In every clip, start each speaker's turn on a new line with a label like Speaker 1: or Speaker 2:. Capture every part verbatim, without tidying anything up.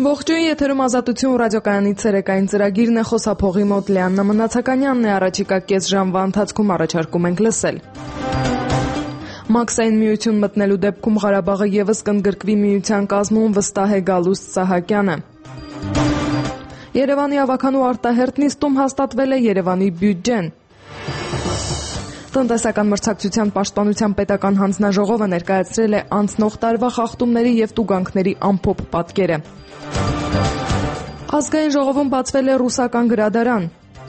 Speaker 1: Ողջույն, եթերում Ազատություն ռադիոկայանի ցերեկային ծրագիրն է, խոսափողի մոտ Լիաննա Մնացականյանն է, առաջիկա կես ժամվա ընթացքում առաջարկում ենք լսել։ Մաքսային միություն մտնելու դեպքում Ղարաբաղը ևս կընդգրկվի միության կազմում, վստահ է Գալուստ Սահակյանը։ Երևանի ավագանու արտահերթ նիստում հաստատվել է Երևանի բյուջեն։ Տնտեսական մրցակցության պաշտպանության պետական հանձնաժողովը ներկայացրել է անցնող տարվա խախտումների և տուգանքների ամփոփ պատկերը։ Ազգային ժողովում բացվել է ռուսական գրադարան։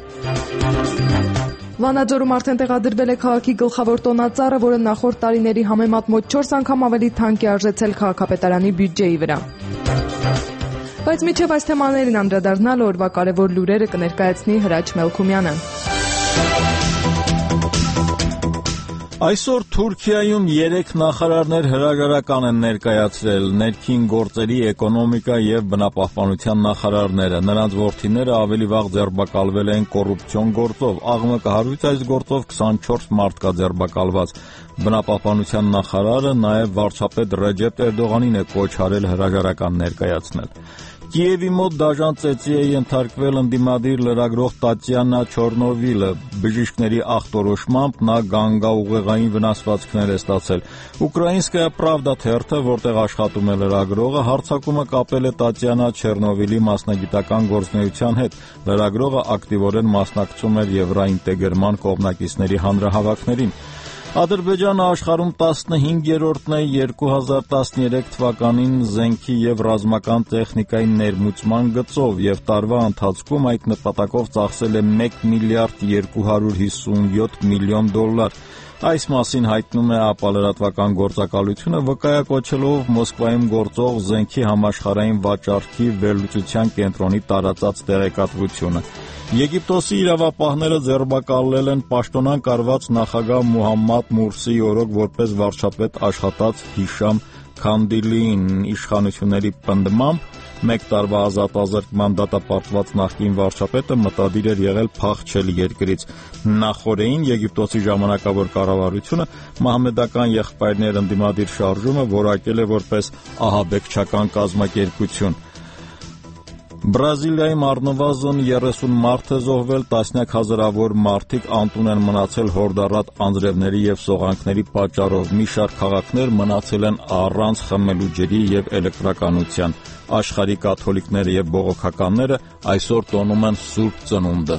Speaker 1: Վանաձորում արդեն տեղադրվել է քաղաքի գլխավոր տոնածառը, որը նախորդ տարիների համեմատ մոտ չորս անգամ ավելի թանկ է արժեցել քաղաքապետարանի բյուջեի վրա։ Բայց մինչև այս թեմաներին անդրադառնալ օրվա կարևոր լուրերը կներկայացնի Հրաչ Մելքումյանը։
Speaker 2: Այսօր Թուրքիայում երեք նախարարներ հրաժարական են ներկայացրել՝ ներքին գործերի, էկոնոմիկա և բնապահպանության նախարարները։ Նրանց որդիները ավելի վաղ ձերբակալվել են կոռուպցիոն գործով։ աղմկահարույց այս գործով քսանչորս մարդ կա ձերբակալված։ Բնապահպանության նախարարը նաև վարչապետ Ռեջեփ Էրդողանին է կոչ արել հրաժարական ներկայացնել։ Կիևի մոտ դաժան ծեծի է ենթարկվել ընդդիմադիր լրագրող Տատյանա Չորնովիլը։ Բժիշկների ախտորոշմամբ նա գանգաուղեղային վնասվածքներ է ստացել։ Ուկրաինսկայա Պրավդա թերթը, որտեղ աշխատում է լրագրողը, հարձակումը կապել է Տատյանա Չորնովիլի մասնագիտական գործունեության հետ։ Լրագրողը ակտիվորեն մասնակցում էր եվրաինտեգրման կողմնակիցների հանրահավաքներին։ Ադրբեջանը աշխարհում տասնհինգերորդն է երկու հազար տասներեք թվականին զենքի և ռազմական տեխնիկայի ներմուծման գծով և տարվա ընթացքում այդ նպատակով ծախսել է մեկ միլիարդ երկու հարյուր հիսունյոթ միլիոն դոլար։ Այս մասին հայտնում է ապալրատվական գործակալությունը, վկայակոչելով Մոսկվայում գործող զենքի համաշխարհային վաճառքի վերլուծության կենտրոնի տարածած տեղեկատվությունը։ Եգիպտոսի իրավապահները ձերբակալել են պաշտոնանկ արված նախագահ Մուհամմադ Մուրսիի օրոք որպես վարչապետ աշխատած Հիշամ Քանդիլիին։ Իշխանությունների պնդմամբ մեկ տարվա ազատազրկման դատապարտված նախկին վարչապետը մտադիր էր եղել փախչել երկրից։ Նախօրեին Եգիպտոսի ժամանակավոր կառավարությունը մահմեդական եղբայրներ ընդդիմադիր շարժումը որակել է որպես ահաբեկչական կազմակերպություն։ Բրազիլիայում առնվազն երեսուն մարդ է զոհվել, տասնյակ հազարավոր մարդիկ անտուն են մնացել հորդառատ անձրևների և սողանքների պատճառով։ Մի շարք քաղաքներ մնացել են առանց խմելու ջրի և էլեկտրականության։ Աշխարհի կաթոլիկները և բողոքականները այսօր տոնում են Սուրբ Ծնունդը։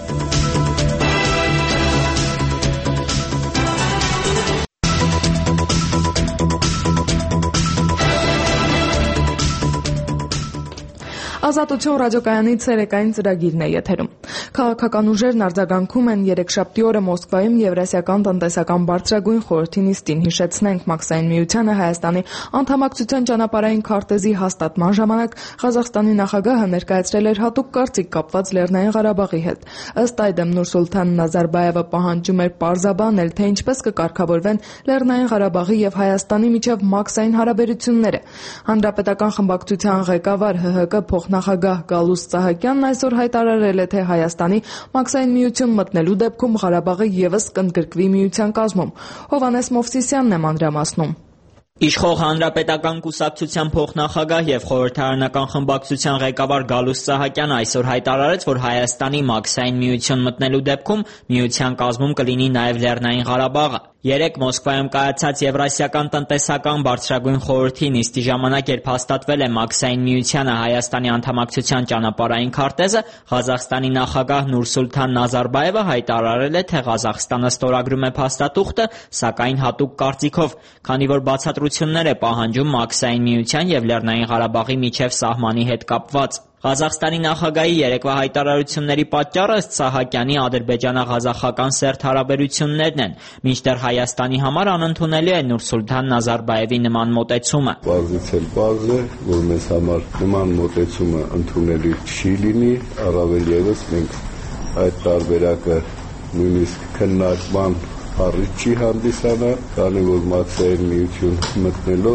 Speaker 1: Ազատություն ռադիոկայանի ցերեկային ծրագիրն է եթերում։ Քաղաքական ուժերն արձագանքում են երեքշաբթի օրը Մոսկվայում Եվրասիական տնտեսական բարձրագույն խորհրդի նիստին։ Հիշեցնենք, Մաքսային միությանը Հայաստանի անդամակցության ճանապարհային քարտեզի հաստատման ժամանակ Ղազախստանի նախագահը ներկայացրել էր հատուկ կարծիք կապված Լեռնային Ղարաբաղի հետ։ Ըստ այդմ Նուրսուլթան Նազարբայևը պահանջում էր պարզաբանել, թե ինչպես կկարգավորվեն Լեռնային Ղարաբաղի եւ Հայաստանի միջև մաքսային հարաբերությունները։ Հանրապետական խմբակցության ղեկավար ՀՀԿ փոխնախագահ Գալուստ Սահակյանն այսօր հայտարարել է, թե Հայաստանի մաքսային միություն մտնելու դեպքում Ղարաբաղը ևս կընդգրկվի միության կազմում։ Հովհաննես Մովսիսյանն է մանրամասնում։
Speaker 3: Իշխող Հանրապետական կուսակցության փոխնախագահ և խորհրդարանական խմբակցության ղեկավար Գալուստ Սահակյանը այսօր հայտարարեց, որ Հայաստանի մաքսային միություն մտնելու դեպքում միության կազմում կլինի նաև Լեռնային Ղարաբաղը։ Երեկ Մոսկվայում կայացած Եվրասիական տնտեսական բարձրագույն խորհրդի նիստի ժամանակ, երբ հաստատվել է Մաքսային միությանը Հայաստանի անդամակցության ճանապարհային քարտեզը, Ղազախստանի նախագահ Նուրսուլթան Նազարբայևը հայտարարել է, թե Ղազախստանը ստորագրում է փաստաթուղթը, սակայն հատուկ կարծիքով, քանի որ բացատրություններ է պահանջում Մաքսային միության և Լեռնային Ղարաբաղի միջև սահմանի հետ կապված։ Ղազախստանի նախագահի երեկվա հայտարարությունների պատճառը ըստ Սահակյանի ադրբեջանա-ղազախական սերտ հարաբերություններն են, մինչդեռ Հայաստանի համար անընդունելի է Նուրսուլթան Նազարբայևի նման մոտեցումը։
Speaker 4: Պարզից էլ պարզ է, որ մեզ համար նման մոտեցումը ընդունելի չի լինի, առավել ևս մենք այդ տարբերակը նույնիսկ քննարկման առիթ չի հանդիսանա, քանի որ մաքսային միություն մտնելով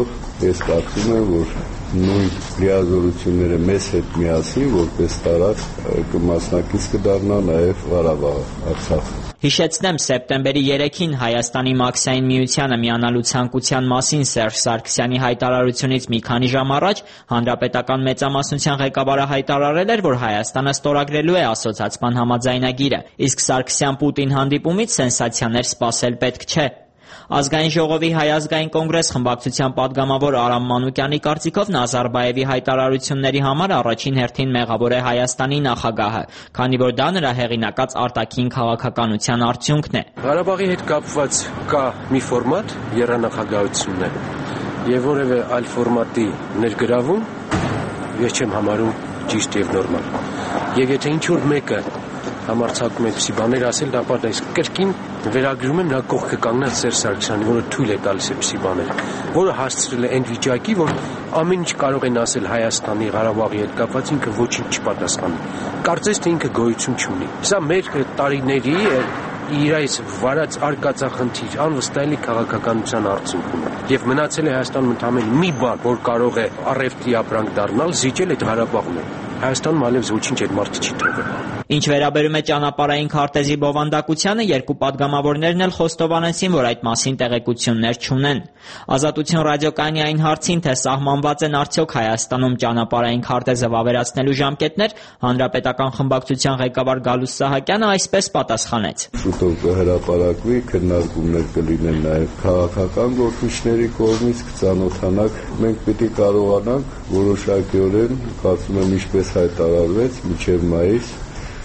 Speaker 4: ես կարծում եմ, որ նույն լիազորությունները մեզ հետ միասին որպես տարածք կմասնակից կդառնա նաև Ղարաբաղը, Արցախը։
Speaker 3: Հիշեցնեմ, սեպտեմբերի երեքին Հայաստանի Մաքսային միությանը միանալու ցանկության մասին Սերժ Սարգսյանի հայտարարությունից մի քանի ժամ առաջ Հանրապետական մեծամասնության ղեկավարը հայտարարել էր, որ Հայաստանը ստորագրելու է ասոցիացման համաձայնագիրը, իսկ Սարգսյան-Պուտին հանդիպումից սենսացիաներ սպասել պետք չէ։ Ազգային ժողովի Հայ ազգային կոնգրես խմբակցության պատգամավոր Արամ Մանուկյանի կարծիքով Նազարբաևի հայտարարությունների համար առաջին հերթին մեղավոր է Հայաստանի նախագահը, քանի որ դա նրա հեղինակած արտաքին քաղաքականության արդյունքն է։
Speaker 5: Ղարաբաղի հետ կապված կա մի ֆորմատ, եռանախագահությունն է, եւ որևէ այլ ֆորմատի ներգրավում ես չեմ համարում ճիշտ եւ նորմալ։ Եվ եթե ինչ-որ մեկը համարձակում է այդպիսի բաներ ասել, դա ապա այս կրկին վերագրում եմ նրա կողքը կանգնած Սերժ Սարգսյանի, որը թույլ է տալիս այդպիսի բաներ, որը հասցրել է այն վիճակի, որ ամեն ինչ կարող են ասել Հայաստանի, Ղարաբաղի հետ կապված, ինքը ոչինչ չպատասխանի։ Կարծես թե ինքը գոյություն չունի։ Սա մեր տարիների իր այս վարած արկածախնդիր անվստահելի քաղաքականության արդյունքն է։ Եվ մնացել է Հայաստանում ընդամենը մի բան, որ կարող է առևտրի ապրանք դառնալ, զիջել այդ Ղարաբաղն է։ Հայաստանում այլևս ոչինչ այդ մարդը չի թողել։
Speaker 3: Ինչ վերաբերում է ճանապարհային քարտեզի բովանդակությանը, երկու պատգամավորներն էլ խոստովանեցին, որ այդ մասին տեղեկություններ չունեն։ Ազատություն ռադիոկայանի այն հարցին, թե սահմանված են արդյոք Հայաստանում ճանապարհային քարտեզը վավերացնելու ժամկետներ, Հանրապետական խմբակցության ղեկավար Գալուստ Սահակյանը այսպես պատասխանեց.
Speaker 4: Շուտով կհրապարակվի, քննարկումներ կլինեն նաև քաղաքական գործիչների կողմից, կծանոթանանք, մենք պետք է կարողանանք որոշակիորեն, կարծում եմ, ինչպես հայտարարվեց, մինչև մայիս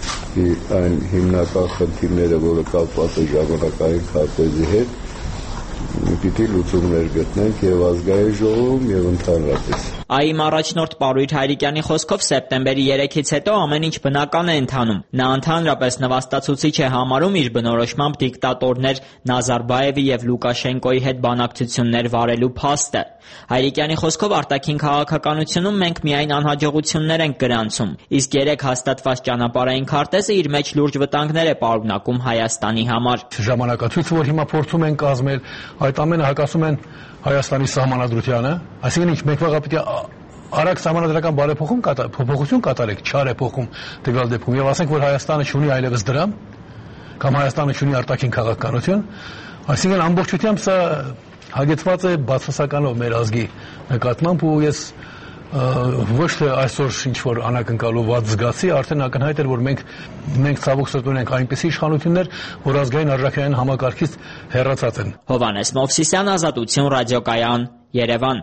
Speaker 4: այն հիմնական խնդիրները, որը կապված է ժամանակային քարտեզի հետ, պիտի լուծումներ գտնենք եւ ազգային ժողովում եւ ընդհանրապես։
Speaker 3: ԱԻՄ առաջնորդ Պարույր Հայրիկյանի խոսքով սեպտեմբերի երեքից հետո ամեն ինչ բնական է ընթանում։ Նա ընդհանրապես նվաստացուցիչ է համարում իր բնորոշմամբ դիկտատորներ Նազարբաևի եւ Լուկաշենկոյի հետ բանակցություններ վարելու փաստը։ Հայրիկյանի խոսքով արտաքին քաղաքականությունում մենք միայն անհաջողություններ ենք գրանցում, իսկ երեք հաստատված ճանապարհային քարտեզը իր մեջ լուրջ վտանգներ է պարունակում Հայաստանի համար։
Speaker 6: Ժամանակացույց, որ հիմա փորձում են կազմել, այդ ամենը հակասում են Հայաստանի սահմանադրությանը, այսինքն ինչ մենք վաղը պետք է արագ սահմանադրական բարեփոխում փոփոխություն կատարեք, չար է փոխում տվյալ դեպքում եւ ասենք, որ Հայաստանը չունի այլևս դրամ կամ Հայաստանը չունի արտաքին քաղաքականություն, այսինքն ամբողջությամբ սա հագեցված է բացասականով մեր ազգի նկատմամբ ու ես ոչ թե այսօր ինչ-որ անակնկալով զգացի, արդեն ակնհայտ էր, որ մենք մենք ցավոք սրտի ունենք այնպիսի իշխանություններ, որ ազգային արժեքային համակարգից հեռացած են։
Speaker 3: Հովհաննես Մովսիսյան, Ազատություն ռադիոկայան, Երևան։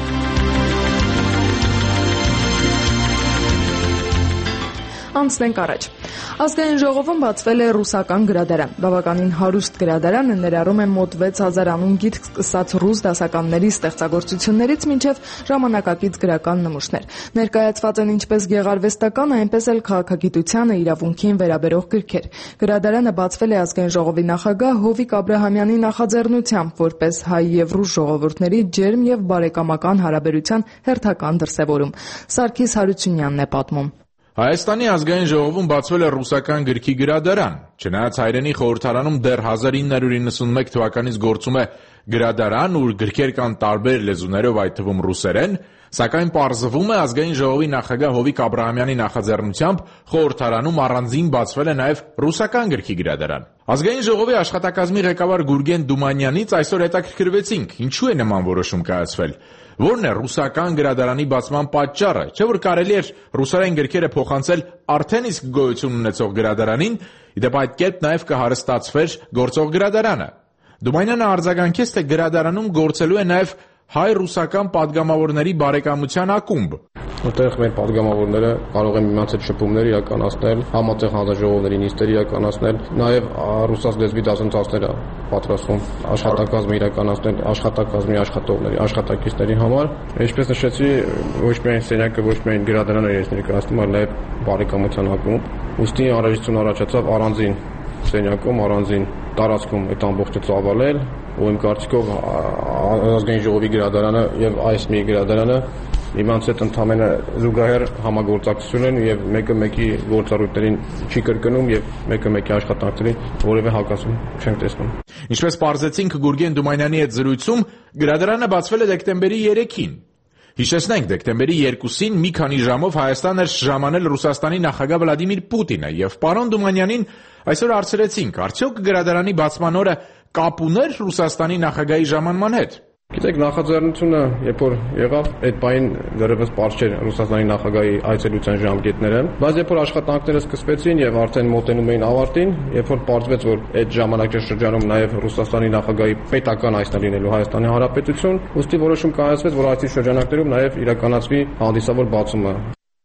Speaker 1: Անցնենք առաջ։ Ազգային ժողովում բացվել է ռուսական գրադարան։ Բավականին հարուստ գրադարանը ներառում է մոտ վեց հազար անուն գիրք, սկսած ռուս դասականների ստեղծագործություններից մինչև ժամանակակից գրական նմուշներ։ Ներկայացված են ինչպես գեղարվեստական, այնպես էլ քաղաքագիտությանը, իրավունքին վերաբերող գրքեր։ Գրադարանը բացվել է ազգային ժողովի նախագահ Հովիկ Աբրահամյանի նախաձեռնությամբ, որպես հայ եւ ռուս ժողովուրդների ջերմ եւ բարեկամական հարաբերության հերթական դրսեւորում։ Սարգիս Հարությունյանն է պատմում։
Speaker 7: Հայաստանի ազգային ժողովում բացվել է ռուսական գրքի գրադարան։ Չնայած հայրենի խորհրդարանում դեռ հազար ինը հարյուր իննսունմեկ թվականից գործում է գրադարան, ուր գրքեր կան տարբեր լեզուներով, այդ թվում ռուսերեն, սակայն պարզվում է ազգային ժողովի նախագահ Հովիկ Աբրահամյանի նախաձեռնությամբ խորհրդարանում առանձին բացվել է նաև ռուսական գրքի գրադարան։ Ազգային ժողովի աշխատակազմի ղեկավար Գուրգեն Դումանյանից այսօր հետաքրքրվեցինք, ինչու է նման որոշում կայացվել։ Որն է ռուսական գրադարանի բացման պատճառը, չէ՞ որ կարելի էր ռուսերեն գրքերը փոխանցել արդեն իսկ գոյություն ունեցող գրադարանին, իդեպ այդ կերպ նաև կհարստացվեր գործող գրադարանը։ Դումանյանը արձագանքեց, թե գրադարանում գործելու է նաև հայ-ռուսական падգամավորների բարեկամության ակումբ։
Speaker 8: Որտեղ մեր падգամավորները կարող են միմյանց հետ շփումներ իրականացնել, համատեղ հանձնաժողովների նիստեր իրականացնել, նաև ռուսաց լեզվի դասընթացներ պատրաստում աշխատակազմը իրականացնել աշխատակազմի աշխատողների, աշխատակիցների համար։ Ինչպես նշեցի, ոչ միայն սենյակը, ոչ միայն գրադարանը ես ներկայացնում, այլ նաև բարեկամության ակումբ։ Ուստի անհրաժեշտություն առաջացավ առանձին սենյակում, առանձին տարածքում այդ ամբողջը ծավալել, ու իմ կարծիքով ազգային ժողովի գրադարանը եւ այս մի գրադարանը Իմանց հետ ընդհանրապես զուգահեռ համագործակցություն են եւ մեկը մեկի գործառույթներին չի կրկնում եւ մեկը մեկի աշխատանքներին որևէ հակասում չենք տեսնում։
Speaker 7: Ինչպես պարզեցինք Գուրգեն Դումանյանի հետ զրույցում, գրադարանը բացվել է դեկտեմբերի երեքին։ Հիշեցնենք, դեկտեմբերի երկուսին մի քանի ժամով Հայաստան էր ժամանել Ռուսաստանի նախագահ Վլադիմիր Պուտինը եւ պարոն Դումանյանին այսօր հարցրեցինք, արդյոք գրադարանի բացման օրը կապ ուներ Ռուսաստանի նախագահի ժամանման հետ։
Speaker 8: Գիտեք, նախաձեռնությունը երբ որ եղավ, այդ պահին դեռևս պարզ չէր Ռուսաստանի նախագահի այցելության ժամկետները, բայց երբ որ աշխատանքները սկսվեցին եւ արդեն մոտենում էին ավարտին, երբ որ պարզվեց, որ այդ ժամանակաշրջանում նաեւ Ռուսաստանի նախագահի պետական այցն է լինելու Հայաստանի Հանրապետություն, ուստի որոշում կայացվեց, որ այցի շրջանակներում նաեւ իրականացվի հանդիսավոր բացումը։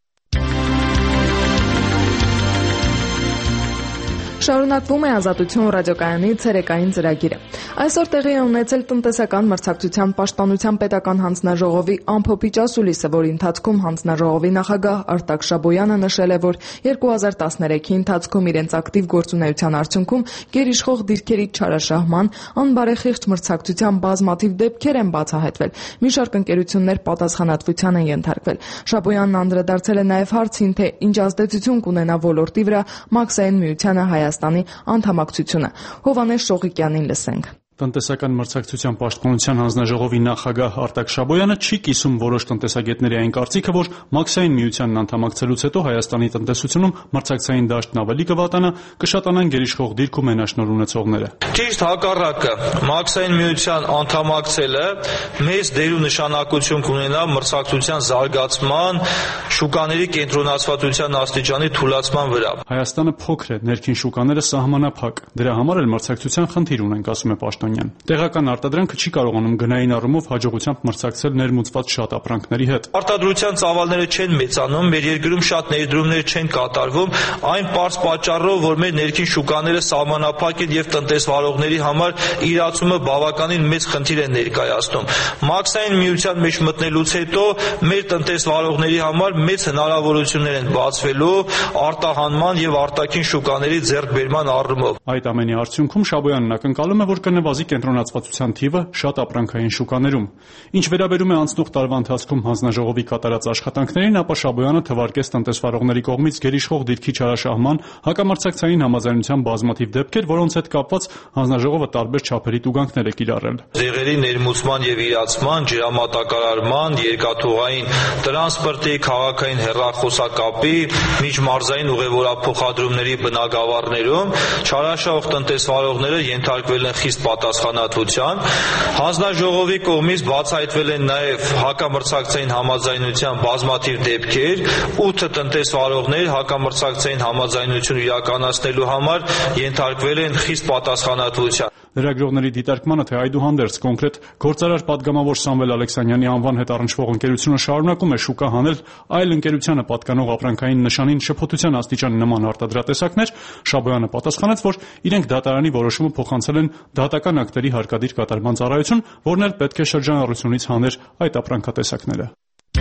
Speaker 1: Շարունակվում է Ազատություն ռադիոկայանի ցերեկային ծրագիրը։ Այսօր տեղի է ունեցել տնտեսական մրցակցության պաշտպանության պետական հանձնաժողովի ամփոփիչ ասուլիսը, որի ընթացքում հանձնաժողովի նախագահ Արտակ Շաբոյանը նշել է, որ երկու հազար տասներեքի ընթացքում իրենց ակտիվ գործունեության արդյունքում գերիշխող դիրքերի չարաշահման, անբարեխիղճ մրցակցության բազմաթիվ դեպքեր են բացահայտվել։ Մի շարք ընկերություններ պատասխանատվության են ենթարկվել։ Շաբոյանն անդրադարձել է նաև հարցին, թե ինչ ազդեցություն կունենա ոլորտի վրա Մաքսային միությանը Հայաստանի անդամակցությունը։ Հովհաննես Շողիկյանին լսենք։
Speaker 9: Տնտեսական մրցակցության պաշտպանության հանձնաժողովի նախագահ Արտակ Շաբոյանը չի կիսում որոշ տնտեսագետների այն կարծիքը, որ Մաքսային միությանն անդամակցելուց հետո Հայաստանի տնտեսությունում մրցակցային դաշտն ավելի կվատանա, կշատանան գերիշխող դիրք ու մենաշնորհ ունեցողները։
Speaker 10: Ճիշտ հակառակը, Մաքսային միության անդամակցելը մեծ դեր ու նշանակություն կունենա մրցակցության զարգացման, շուկաների կենտրոնացվածության աստիճանի թուլացման վրա։
Speaker 9: Հայաստանը փոքր է, ներքին շուկաները սահմանափակ։ Դրա համար էլ մրցակցության խնդիր ունենք, ասում է Պաշտոնյան։ Տեղական արտադրանքը չի կարողանում գնային առումով հաջողությամբ մրցակցել ներմուծված շատ ապրանքների հետ։
Speaker 10: Արտադրության ծավալները չեն մեծանում, մեր երկրում շատ ներդրումներ չեն կատարվում, այն պարզ պատճառով, որ մեր ներքին շուկաները սահմանափակ են եւ տնտեսվարողների համար իրացումը բավականին մեծ խնդիր է ներկայացնում։ Մաքսային միության մեջ մտնելուց հետո մեր տնտեսվարողների համար մեծ հնարավորություններ են բացվելու արտահանման եւ արտաքին շուկաների ձեռքբերման առումով։
Speaker 9: Այդ ամենի արդյունքում Շաբոյանն ակնկալում է, որ կնվազի կենտրոնացվածության թիվը շատ ապրանքային շուկաներում։ Ինչ վերաբերում է անցնող տարվա ընթացքում հանձնաժողովի կատարած աշխատանքներին, ապա Շաբոյանը թվարկեց տնտեսվարողների կողմից գերիշխող դիրքի չարաշահման, հակամրցակցային համաձայնության բազմաթիվ դեպքեր, որոնց հետ կապված հանձնաժողովը տարբեր չափերի տուգանքներ է կիրառել։
Speaker 10: Դեղերի ներմուծման եւ իրացման, ջրամատակարարման, երկաթուղային տրանսպորտի, քաղաքային հեռախոսակապի, միջմարզային ուղևորափոխադրումների բնագավառներում չարաշահող տնտեսվարողները ենթարկվել են խիստ պատասխանատվության։ Հանձնաժողովի կողմից բացահայտվել են նաև հակամրցակցային համաձայնության բազմաթիվ դեպքեր, ութ տնտեսվարողներ հակամրցակցային համաձայնություն իրականացնելու համար ենթարկվել են խիստ պատասխանատվության։
Speaker 9: Լրագրողների դիտարկմանը, թե այդուհանդերձ կոնկրետ գործարար պատգամավոր Սամվել Ալեքսանյանի անվան հետ առնչվող ընկերությունը շարունակում է շուկա հանել այլ ընկերությանը պատկանող ապրանքային նշանին շփոթության աստիճանի նման արտադրատեսակներ, Շաբոյանը պատասխանեց, որ իրենք դատարանի որոշումը փոխանցել են դատական ակտերի հարկադիր կատարման ծառայություն, որն էլ պետք է շրջանառությունից հաներ այդ ապրանքատեսակները։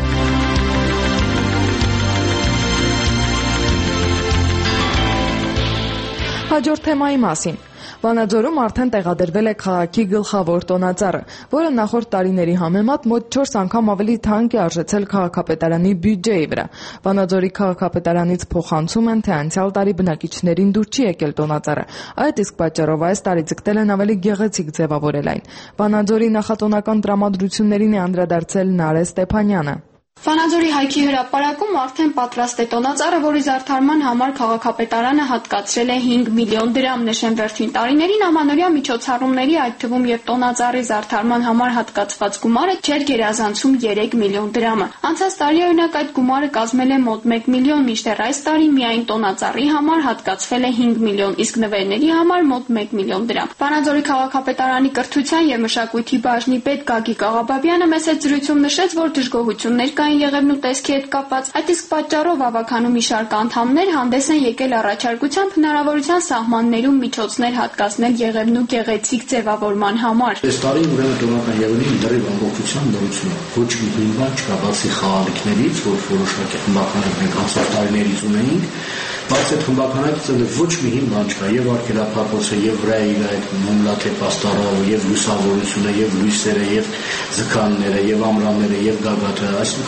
Speaker 1: Հաջորդ թեմայի մասին։ Վանաձորում արդեն տեղադրվել է քաղաքի գլխավոր տոնածառը, որը նախորդ տարիների համեմատ մոտ չորս անգամ ավելի թանկ է արժեցել քաղաքապետարանի բյուջեի վրա։ Վանաձորի քաղաքապետարանից փոխանցում են, թե անցյալ տարի բնակիչներին դուր չի եկել տոնածառը։ Այդ իսկ պատճառով այս տարի ձգտել են ավելի գեղեցիկ ձևավորել այն։ Վանաձորի նախատոնական տրամադրություններին է անդրադարձել Նարէ Ստեփանյանը։
Speaker 11: Վանաձորի հայքի հրապարակում արդեն պատրաստ է տոնածառը, որի զարդարման համար քաղաքապետարանը հատկացրել է հինգ միլիոն դրամ, նշեն վերջին տարիներին ամանորյա միջոցառումների, այդ թվում եւ տոնածառի զարդարման համար հատկացված գումարը չէր գերազանցում երեք միլիոն դրամը։ Անցած տարի օրինակ այդ գումարը կազմել է մոտ մեկ միլիոն, մինչդեռ այս տարի միայն տոնածառի համար հատկացվել է հինգ միլիոն, իսկ նվերների համար մոտ մեկ միլիոն դրամ։ Վանաձորի քաղաքապետարանի կրթության եւ մշակույթի բաժնի պետ Գագիկ Աղաբաբյանը մեծ զրույցում նշեց, որ դժգոհություններ կային Եղևնու տեսքի հետ կապված, այդ իսկ պատճառով ավականու մի շարք անդամներ հանդես են եկել առաջարկությամբ հնարավորության սահմաններում միջոցներ հատկացնել Եղևնու գեղեցիկ ձևավորման համար։
Speaker 12: Այս տարի ուրեմն տոնական Եղևնին դեռ ամբողջությամբ նորություն է։ Ոչ մի հիմնան չկա բացի խաղալիքներից, որ որոշակի խմբականներ մենք անցած տարիներից ունեինք, բայց այդ խմբականներից ոչ մի հիմնան չկա, եւ արգելափակոցը, եւ վրայի այդ մոմլաթե պաստառը, եւ լուսավորությունը, եւ լույսերը, եւ ձգանները, եւ ամրանները, եւ գագաթը, այսինքն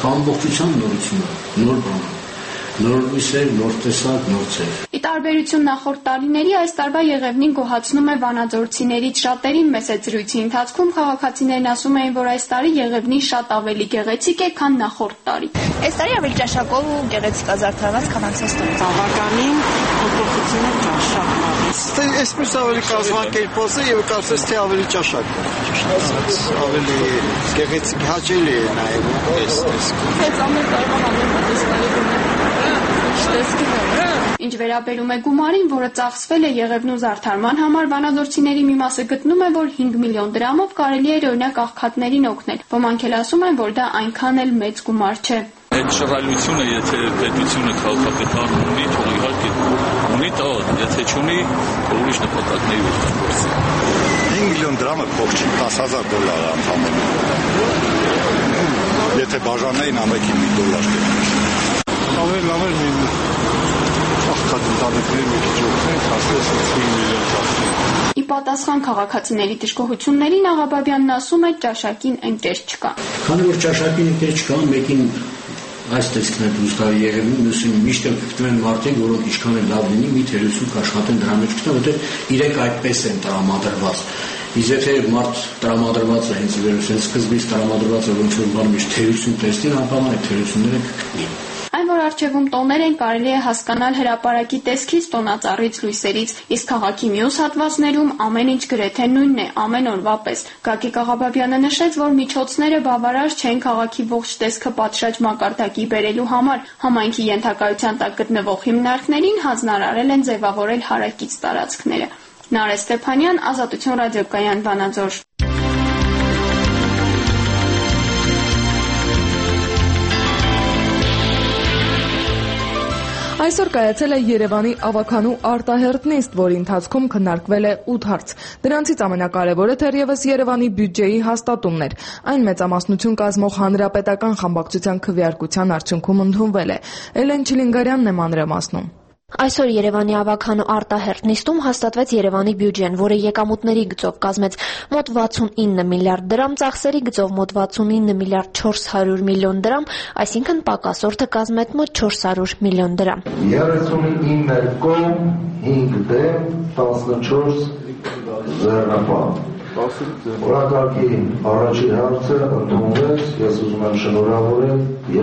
Speaker 12: ամբողջության նորությունը, նոր բան, նոր լույսեր, նոր տեսակ, նոր ցեր։
Speaker 11: Ի տարբերություն նախորդ տարիների, այս տարվա Եղևնին գոհացնում է վանաձորցիներից շատերին։ Մեծ զրույցի ընթացքում քաղաքացիներն ասում էին, որ այս տարի Եղևնին շատ ավելի գեղեցիկ է, քան նախորդ տարի։
Speaker 13: Այս տարի ավելի ճաշակով ու գեղեցիկ ազարդարված, քան անցած տարի։
Speaker 14: Բավականին փոփոխությունը կա շատ լավ։ Այսպես ավելի կազմակերպված է եւ կարծես թե ավելի ճաշակ է։ Ավելի գեղեցիկ հաճելի է նաեւ այս տեսքը։
Speaker 13: Այս ամեն տարվա համեմատությամբ
Speaker 11: Ինչ վերաբերում է գումարին, որը ծախսվել է Եղևնու զարդարման համար, վանաձորցիների մի մասը գտնում է, որ հինգ միլիոն դրամով կարելի է օրինակ աղքատներին օգնել։ Ոմանք էլ ասում են, որ դա այնքան էլ մեծ գումար չէ։
Speaker 15: Այդ շռայլությունը, եթե պետությունը քաղաքապետարան ունի, թող իհարկե ունի տա, եթե չունի, ուրիշ նպատակների օգտագործի։
Speaker 16: հինգ միլիոն դրամը փող չի, տասը հազար դոլար ընդհանրապես։ Եթե բաժանեին ամենին մի դոլար կերներ։
Speaker 14: Ավելի լավ էր մի աղքատ ընտանիքների մի քիչ օգնենք, հասնես հինգ միլիոն ծախսենք։
Speaker 11: Ի պատասխան քաղաքացիների դժգոհություններին Աղաբաբյանն ասում է, ճաշակին ընկեր չկա։
Speaker 12: Քանի որ ճաշակին ընկեր չկա, մեկին այս տեսքն է դուրս գալի Եղևնին, մյուսին միշտ էլ գտնում են մարդիկ, որոնք ինչքան էլ լավ լինի, մի թերություն կաշխատեն դրա մեջ գտնեն, որտեղ իրենք այդպես են տրամադրված։ Իսկ եթե մարդ տրամադրված է հենց վերուսեն սկզբից տրամադրված է, ոչ որ բան միշտ թերություն տեսնի, անպայման այդ թերությունները կգտնի։
Speaker 11: Այն, որ առջևում տոներ են, կարելի է հասկանալ հրապարակի տեսքից, տոնածառից, լույսերից, իսկ քաղաքի մյուս հատվածներում ամեն ինչ գրեթե նույնն է, ամեն օրվա պես։ Գագիկ Աղաբաբյանը նշեց, որ միջոցները բավարար չեն քաղաքի ողջ տեսքը պատշաճ մակարդակի բերելու համար։ Համայնքի ենթակայության տակ գտնվող հիմնարկներին հանձնարարել են ձևավորել հարակից տարածքները։ Նարէ Ստեփանյան, Ազատություն ռադիոկայան, Վանաձոր։
Speaker 1: Այսօր կայացել է Երևանի ավագանու արտահերթ նիստ, որի ընթացքում քննարկվել է ութ հարց։ Դրանցից ամենակարևորը թերևս Երևանի բյուջեի հաստատումն էր։ Այն մեծամասնություն կազմող հանրապետական խմբակցության քվեարկության արդյունքում ընդունվել է։ Էլեն Չիլինգարյանն է մանրամասնում։
Speaker 17: Այսօր Երևանի ավագանու արտահերթ նիստում հաստատվեց Երևանի բյուջեն, որը եկամուտների գծով կազմեց մոտ վաթսունինը միլիարդ դրամ, ծախսերի գծով մոտ վաթսունինը միլիարդ չորս հարյուր միլիոն դրամ, այսինքն պակասորդը կազմեց մոտ չորս հարյուր միլիոն դրամ։
Speaker 18: երեսունինը կողմ, հինգ դեմ, տասնչորս ձեռնապահ։ Օրակարգի առաջին հարցը ընդունվեց, ես ուզում եմ շնորհավորել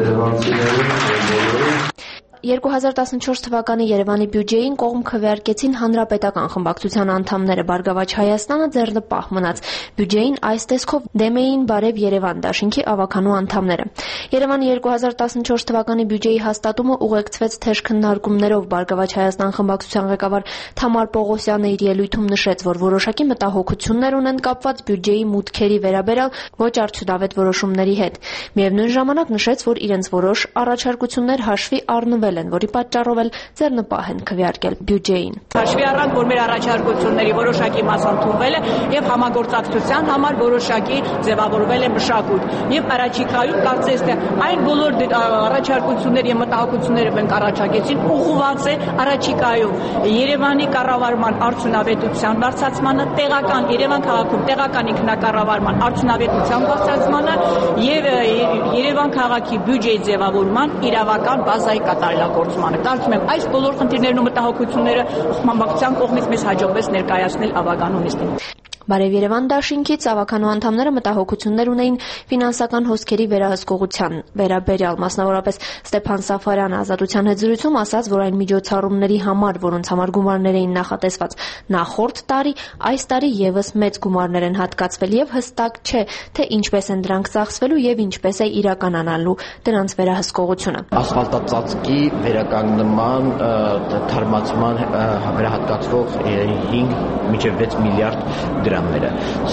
Speaker 18: երևանցիներին։
Speaker 17: երկու հազար տասնչորս թվականի Երևանի բյուջեին կողմ քվեարկեցին հանրապետական խմբակցության անդամները, Բարգավաճ Հայաստանը ձեռնպահ մնաց։ Բյուջեին այս տեսքով դեմ էին Բարև Երևան դաշինքի ավագանու անդամները։ Երևանի երկու հազար տասնչորս թվականի բյուջեի հաստատումը ուղեկցվեց թեժ քննարկումներով։ Բարգավաճ Հայաստան խմբակցության ղեկավար Թամար Պողոսյանը իր ելույթում նշեց, որ որոշակի մտահոգություններ ունեն կապված բյուջեի մուտքերի վերաբերյալ ոչ արդյունավետ որոշումների հետ։ Միևնույն ժամանակ նշեց, որ իրենց որոշ առաջարկություններ հաշվի առնվել են, որի պատճառով էլ ձեռնպահ են քվեարկել բյուջեին։
Speaker 19: Հաշվի առանք, որ մեր առաջարկությունների որոշակի մաս ընդունվել է եւ համագործակցության համար որոշակի ձևավորվել է մշակույթ։ Եվ առաջիկայում կարծես թե այն բոլոր առաջարկությունների եւ մտահոգությունները մենք առաջարկեցին ուղղված է առաջիկայում Երևանի կառավարման արդյունավետության բարձրացմանը, տեղական Երևան քաղաքում տեղական ինքնակառավարման արդյունավետության բարձրացմանը եւ Երևան քաղաքի բյուջեի ձևավորման իրավական բազայի կատարելագործմանը։ Կարծում եմ այս բոլոր խնդիրներն ու մտահոգությունները խմբակցության կողմից մեզ հաջողվեց ներկայացնել ավագանու նիստին։
Speaker 17: Բարև Երևան դաշինքից ավագանու անդամները մտահոգություններ ունեին ֆինանսական հոսքերի վերահսկողության վերաբերյալ, մասնավորապես Ստեփան Սաֆարյանը Ազատության հետ զրույցում ասաց, որ այն միջոցառումների համար, որոնց համար գումարներ էին նախատեսված նախորդ տարի, այս տարի եւս մեծ գումարներ են հատկացվել եւ հստակ չէ, թե ինչպես են դրանք ծախսվելու եւ ինչպես է իրականանալու դրանց վերահսկողությունը։
Speaker 20: Ասֆալտածածկի վերականգնման թարմացման վերահատկացվող հինգ մինչև վեց միլիարդ դրամները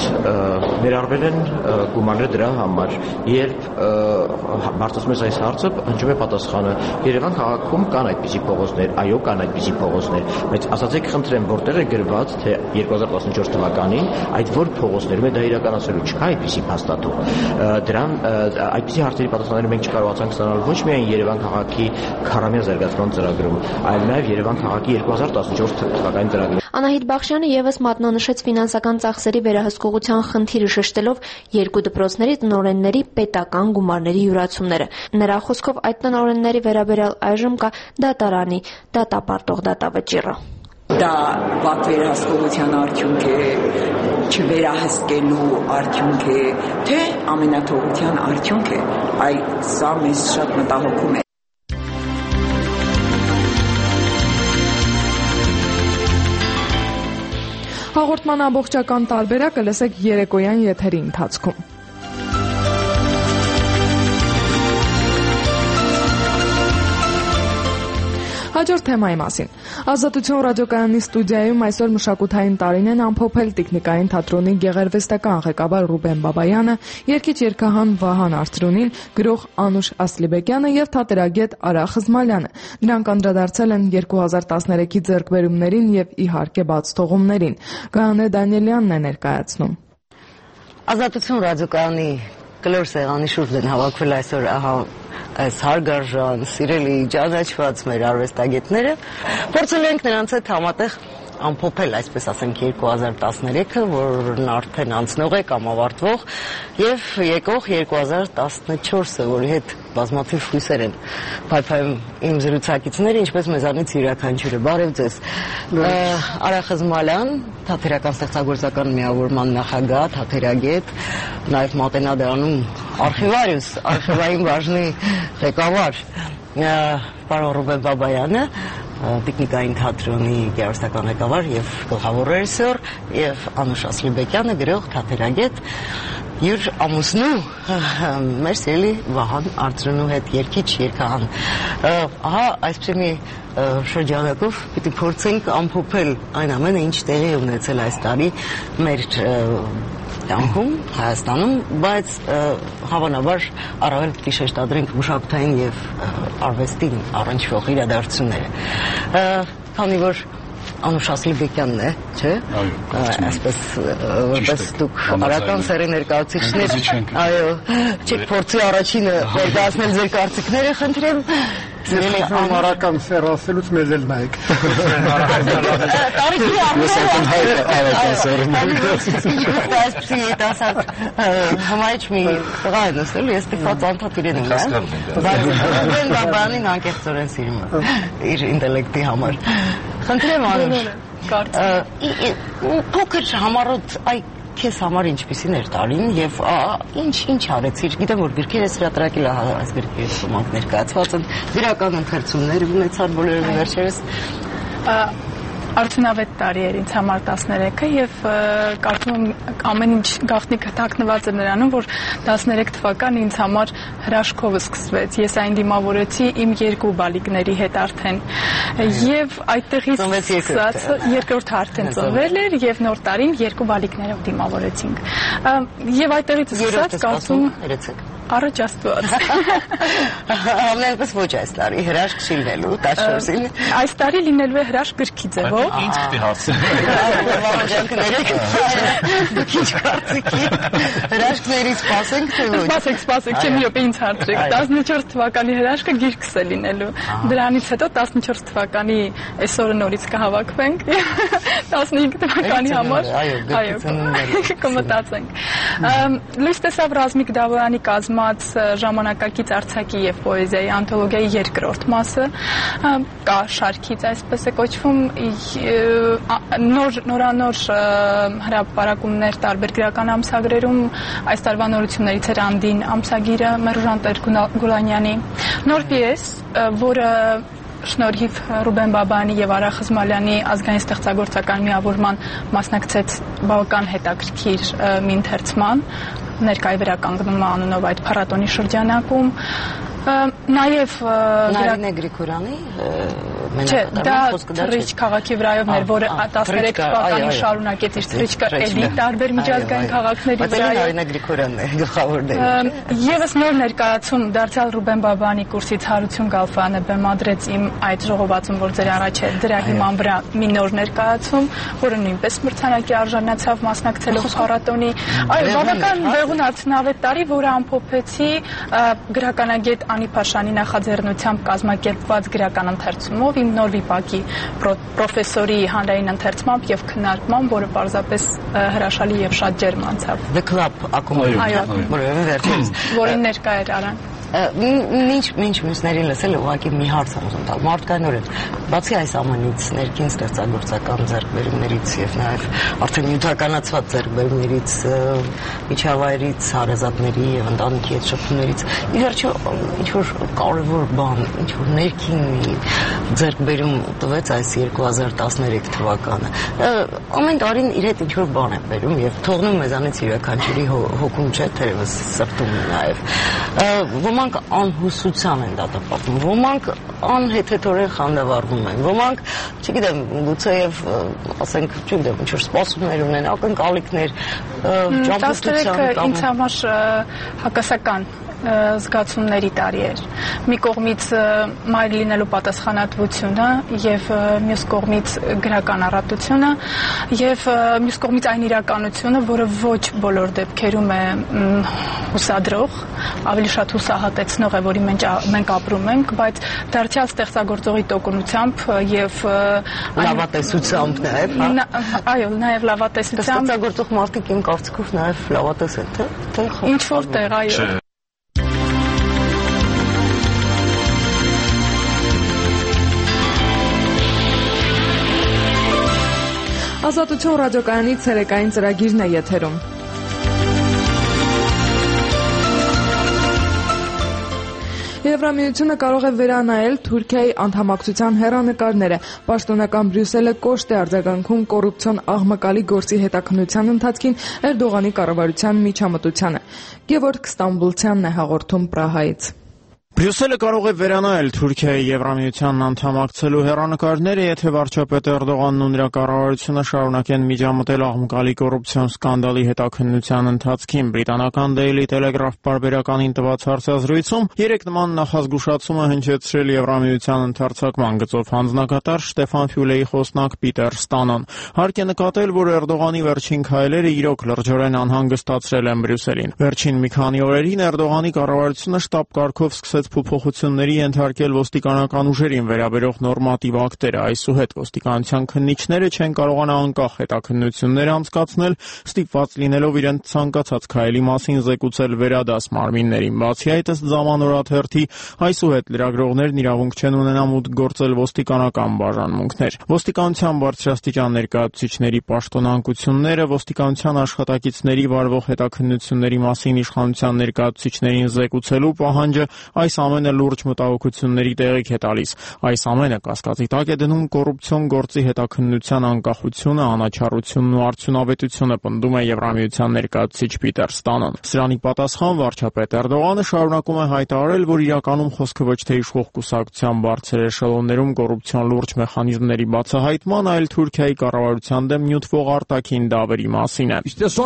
Speaker 20: ներառվել են գումարները դրա համար, երբ բարձրացում ես այս հարցը, հնչում է պատասխանը Երևան քաղաքում կան այդպիսի փողոցներ, այո, կան այդպիսի փողոցներ, բայց ասացեք խնդրեմ, որտեղ է գրված, թե երկու հազար տասնչորս թվականին այդ որ փողոցներում է դա իրականացվելու, չկա այդպիսի փաստաթուղթ։ Դրան այդպիսի հարցերի պատասխանները մենք չկարողացանք ստանալ ոչ միայն Երևան քաղաքի քառամյա զարգացման ծրագրում, այլ նաև Երևան քաղաքի երկու հազար տասնչորս թվականի ծրագրում։
Speaker 17: Անահիտ Բախշյանը եւս մատնանշեց ֆինանսական ծախսերի վերահսկողության խնդիրը շեշտելով երկու դպրոցների տնօրենների պետական գումարների յուրացումները։ Նրա խոսքով այդ տնօրենների վերաբերյալ այժմ կա դատարանի դատապարտող դատավճիռը։
Speaker 21: Դա վատ վերահսկողության արդյունք է, չվերահսկելու արդյունք է, թե ամենաթողության արդյունք է, այ սա մեզ շատ մտահոգում է։
Speaker 1: Հաղորդման ամբողջական տարբերակը լսեք երեկոյան եթերի ընթացքում։ Հաջորդ թեմայի մասին։ Ազատություն ռադիոկայանի ստուդիայում այսօր մշակութային տարին են ամփոփել Տիկնիկային թատրոնի գեղարվեստական ղեկավար Ռուբեն Բաբայանը, երգիչ-երգահան Վահան Արծրունին, գրող Անուշ Ասլիբեկյանը եւ թատերագետ Արա Խզմալյանը։ Նրանք անդրադարձել են երկու հազար տասներեքի ձեռքբերումներին եւ իհարկե բացթողումներին։ Գայանե Դանիելյանն է ներկայացնում։
Speaker 22: Ազատություն ռադիոկայանի կլոր սեղանի շուրջ են հավաքվել այսօր ահա այս հարգարժան, սիրելի, ճանաչված մեր արվեստագետները, փորձել ենք նրանց հետ համատեղ ամփոփել, այսպես ասենք, երկու հազար տասներեքը, որն արդեն անցնող է կամ ավարտվող, եւ եկող երկու հազար տասնչորսը, որի հետ բազմաթիվ հույսեր են փայփայում իմ զրուցակիցները, ինչպես մեզանից յուրաքանչյուրը։ Բարև ձեզ։ Արա Խզմալյան, թատերական ստեղծագործական միավորման նախագահ, թատերագետ, նաեւ Մատենադարանում արխիվարիուս, արխիվային բաժնի ղեկավար, պարոն Ռուբեն Բաբայանը, Տիկնիկային թատրոնի գեղարվեստական ղեկավար եւ գլխավոր ռեժիսոր, եւ Անուշ Ասլիբեկյանը, գրող, թատերագետ, յուր ամուսնու մեր սիրելի Վահան Արծրունու հետ երգիչ երգահան։ Ահա այսպես մի շրջանակով պիտի փորձենք ամփոփել այն ամենը, ինչ տեղի է ունեցել այս տարի մեր կյանքում, Հայաստանում, բայց հավանաբար առավել պիտի շեշտադրենք մշակութային եւ արվեստին առնչվող իրադարձությունները։ Քանի որ Անուշ Ասլիբեկյանն է, չէ՞։ Այսպես որպես դուք արական սերի ներկայացուցիչներ, այո, չեք փորձի առաջինը ներկայացնել ձեր կարծիքները, խնդրեմ։
Speaker 23: Ես արական սեր ասելուց մեզ էլ նայեք։
Speaker 22: Տարիքի այսպեսի հետասած հմայիչ մի տղա է նստել, ես տիպված անդադ իրեն եմ, բայց Ռուբեն Բաբայանին անկեղծորեն սիրում եմ իր ինտելեկտի համար։ Խնդրեմ Անուշ, փոքր համառոտ այ քեզ համար ինչպիսին էր տարին եւ ինչ ինչ արեցիր։ Գիտեմ որ գրքեր ես հրատարակել այս գրքերը ոմանք ներկայացված են, գրական ընթերցումներ ունեցան բոլորը վերջերս։
Speaker 24: Արդյունավետ տարի էր ինձ համար տասներեքը եւ կարծում եմ ամեն ինչ գաղտնիքը թաքնված է նրանում, որ տասներեք թվականը ինձ համար հրաշքով սկսվեց։ Ես այն դիմավորեցի իմ երկու բալիկների հետ արդեն եւ այդտեղից սկսած երկրորդը արդեն ծնվել էր եւ նոր տարին երկու բալիկներով դիմավորեցինք։ Եվ այդտեղից սկսած կարծում Առաջ Աստված։
Speaker 22: Ամենպես ոչ այս տարի հրաշք չի լինելու տասնչորսին։
Speaker 24: Այս տարի լինելու է հրաշք գրքի ձևով։
Speaker 15: Ինչ պիտի հարցնեք։
Speaker 22: Դուք ինչ կարծիքի հրաշքներից սպասենք թե ոչ։
Speaker 24: Սպասեք, սպասեք, չէ մի րոպե ինձ հարցրեք։ տասնչորս թվականի հրաշքը գիրքս է լինելու։ Դրանից հետո տասնչորս թվականի այսօրը նորից կհավաքվենք։ տասնհինգ թվականի համար։ Այո, կմտածենք։ Լույս տեսավ Ռազմիկ Դավոյանի կազմած ժամանակակից արձակի եւ պոեզիայի անթոլոգիայի երկրորդ մասը, կա շարքից այսպես է կոչվում, նոր նորանոր հրապարակումներ տարբեր գրական ամսագրերում, այս տարվա նորություններից էր Անդին ամսագիրը Մերժան Տեր-Գուլանյանի, նոր պիես, որը շնորհիվ Ռուբեն Բաբայանի եւ Արա Խզմալյանի ազգային ստեղծագործական միավորման մասնակցեց բավական հետաքրքիր մի ընթերցման, ներկայի վերականգնումը անունով այդ փառատոնի շրջանակում, նաև
Speaker 22: Նարինե Գրիգորյանի
Speaker 24: Չէ, դա թռիչ քաղաքի վրայով էր, որը տասներեք թվականին շարունակեց իր թռիչքը էլի տարբեր միջազգային քաղաքների վրայով։
Speaker 22: Նարինե Գրիգորյանն է գլխավորն է։
Speaker 24: Եվս նոր ներկայացում դարձյալ Ռուբեն Բաբայանի կուրսից Հարություն Գալֆյանը բեմադրեց իմ այդ ժողովածում, որ ձեր առաջ է, դրա հիման վրա մի նոր ներկայացում, որը նույնպես մրցանակի արժանացավ մասնակցելով փառատոնի։ Այո, բավական վեղուն արդյունավետ տարի, որը ամփոփեցի գրականագետ Անի Փաշյանի նախաձեռնությամբ կազմակերպված գրական ընթերցումով իմ նոր վիպակի պրոֆեսորի հանրային ընթերցմամբ եւ քննարկմամբ, որը պարզապես հրաշալի եւ շատ ջերմ անցավ։
Speaker 22: The Club ակումբը, որը վերջերս
Speaker 24: որին ներկա էր Արան։
Speaker 22: Ինչ ինչ մյուսներին լսել ուղղակի մի հարց եմ ուզում տալ մարդկանորեն բացի այս ամենից ներքին ստեղծագործական ձեռքբերումներից եւ նաեւ արդեն նյութականացված ձեռքբերումներից միջավայրից հարազատների եւ ընտանիքի հետ շփումներից ի վերջո ինչ որ կարեւոր բան ինչ որ ներքին մի ձեռքբերում տվեց այս երկու հազար տասներեք թվականը ամեն տարին իր հետ ինչ որ բան է բերում եւ թողնում մեզանից յուրաքանչյուրի հոգում չէ թերևս սրտում նաեւ ոմանք անհուսության են դատապարտում, ոմանք անհեթեթորեն խանդավառվում են, ոմանք, չգիտեմ, գուցեև, ասենք, չգիտեմ, ինչ-որ սպասումներ ունեն, ակնկալիքներ, ճամփորդության կամ
Speaker 24: ինձ համար հակասական զգացումների տարի էր։ Մի կողմից մայր լինելու պատասխանատվությունը եւ մյուս կողմից գրական առատությունը եւ մյուս կողմից այն իրականությունը, որը ոչ բոլոր դեպքերում է հուսադրող, ավելի շատ հուսահատեցնող է, որի մենք ապրում ենք, բայց դարձյալ ստեղծագործողի տոկունությամբ եւ
Speaker 22: լավատեսությամբ նաեւ,
Speaker 24: այո, նաեւ լավատեսությամբ
Speaker 22: ստեղծագործող մարդիկ իմ կարծիքով նաեւ լավատես են, թե
Speaker 24: ինչ որտեղ, այո։
Speaker 1: Ազատություն ռադիոկայանի ցերեկային ծրագիրն է եթերում։ Եվրամիությունը կարող է վերանայել Թուրքիայի անդամակցության հեռանկարները։ Պաշտոնական Բրյուսելը կոշտ է արձագանքում կոռուպցիոն աղմկալի գործի հետաքննության ընթացքին Էրդողանի կառավարության միջամտությանը։ Գևորգ Ստամբուլցյանն է հաղորդում Պրահայից։
Speaker 2: Բրյուսելը կարող է վերանայել Թուրքիայի Եվրամիությանն անդամակցելու հեռանկարները, եթե վարչապետ Էրդողանն ու նրա կառավարությունը շարունակեն միջամտել աղմկալի կոռուպցիոն սկանդալի հետաքննության ընթացքին։ Բրիտանական Daily Telegraph պարբերականին տված հարցազրույցում երեք նման նախազգուշացում է հնչեցրել Եվրամիության ընդարձակման գծով հանձնակատար Շտեֆան Ֆյուլեի խոսնակ Պիտեր Ստանոն։ Հարկ է նկատել, որ Էրդողանի վերջին քայլերը իրոք լրջորեն անհանգստացրել են Բրյուսելին։ Վերջին մի քանի օրերին Էրդողանի կառավարությունը շտապ կարգով սկսեց փոփոխությունների ենթարկել ոստիկանական ուժերին վերաբերող նորմատիվ ակտերը։ Այսուհետ ոստիկանության քննիչները չեն կարողանա անկախ հետաքննություններ անցկացնել, ստիպված լինելով իրենց ցանկացած քայլի մասին զեկուցել վերադաս մարմիններին։ Բացի այդ, ըստ Ժամանորաթերթի, այսուհետ լրագրողներն իրավունք չեն ունենա մուտք գործել ոստիկանական բաժանմունքներ։ Ոստիկանության բարձրաստիճան ներկայացուցիչների պաշտոնանկությունները, ոստիկանության աշխատակիցների վարվող հետաքննությունների մասին իշխանության ներկայացուցիչներին զեկուցելու պահանջը այս ամենը լուրջ մտահոգությունների տեղիք է տալիս։ Այս ամենը կասկածի տակ է դնում կոռուպցիոն գործի հետաքննության անկախությունը, անաչառությունն ու արդյունավետությունը, պնդում է Եվրամիության ներկայացուցիչ Պիտեր Ստանոն։ Սրանի պատասխան վարչապետ Էրդողանը շարունակում է հայտարարել, որ իրականում խոսքը ոչ թե իշխող կուսակցության բարձր էշելոններում կոռուպցիոն լուրջ մեխանիզմների բացահայտման, այլ Թուրքիայի կառավարության դեմ նյութվող արտաքին դավերի մասին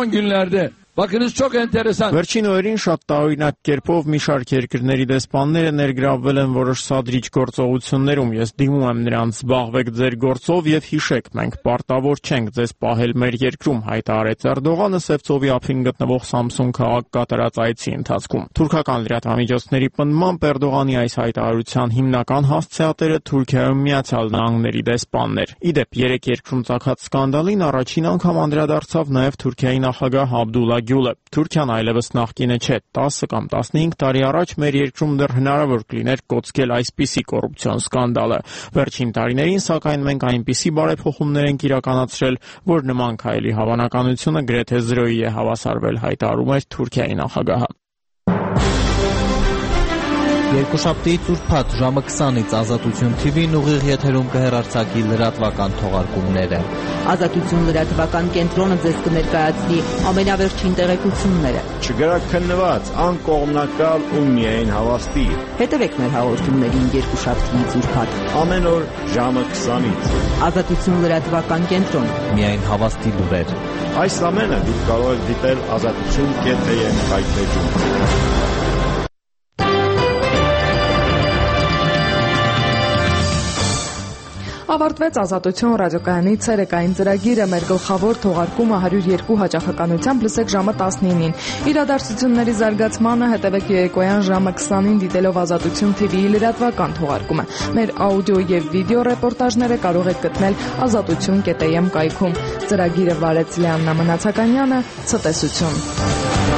Speaker 2: է։
Speaker 4: Bakınız çok enteresan.
Speaker 2: Վերջին օրերին շատ տարօրինակ կերպով մի շարք երկրների դեսպանները ներգրավվել են որոշ սադրիչ գործողություններում։ Ես դիմում եմ նրանց զբաղվեք ձեր գործով եւ հիշեք, մենք պարտավոր չենք ձեզ պահել մեր երկրում, հայտարարեց Էրդողանը Սևծովի ափին գտնվող Սամսուն քաղաք կատարած այցի ընթացքում։ Թուրքական լրատվամիջոցների պնդմամբ Էրդողանի այս հայտարարության հիմնական հասցեատերը Թուրքիայում Միացյալ Նահանգների դեսպաններ։ Իդեպ երեք երկրում ծագած սկանդալին առաջին անգամ անդրադարձավ նաեւ Թուրքիայի նախագահ Աբդուլլա Գյուլը։ Թուրքիան այլևս նախկինը չէ, տասը կամ տասնհինգ տարի առաջ մեր երկրում դեռ հնարավոր կլիներ կոծկել այսպիսի կոռուպցիոն սկանդալը։ Վերջին տարիներին, սակայն, մենք այնպիսի բարեփոխումներ ենք իրականացրել, որ նման քայլի հավանականությունը գրեթե զրոյի է հավասարվել, հայտարարում էր Թուրքիայի նախագահը։
Speaker 5: Երկուշաբթի ծուրփաթ ժամը քսանից Ազատություն Թի Վին ուղիղ եթերում կհեռարձակի լրատվական թողարկումները։
Speaker 6: Ազատություն լրատվական կենտրոնը ձեզ կներկայացնի ամենավերջին տեղեկությունները։
Speaker 25: Չգրաքննված, անկողմնակալ ու միայն հավաստի։
Speaker 6: Հետևեք մեր հաղորդումներին երկուշաբթի ծուրփաթ
Speaker 25: ամեն օր ժամը քսանից։
Speaker 6: Ազատություն լրատվական կենտրոն։
Speaker 5: Միայն հավաստի լուրեր։
Speaker 25: Այս ամենը դուք կարող եք դիտել ազատություն կետ է եմ հայտնեջում։
Speaker 1: Ավարտվեց Ազատություն ռադիոկայանի ցերեկային ծրագիրը։ Մեր գլխավոր թողարկումը հարյուր երկու հաճախականությամբ լսեք ժամը տասնինին։ Իրադարձությունների զարգացմանը հետևեք երեկոյան ժամը քսանին դիտելով Ազատություն թի վիի լրատվական թողարկումը։ Մեր աուդիո եւ վիդեո ռեպորտաժները կարող եք գտնել ազատություն կետ էմ կայքում։ Ծրագիրը վարեց Լիաննա Մնացականյանը։ Ցտեսություն։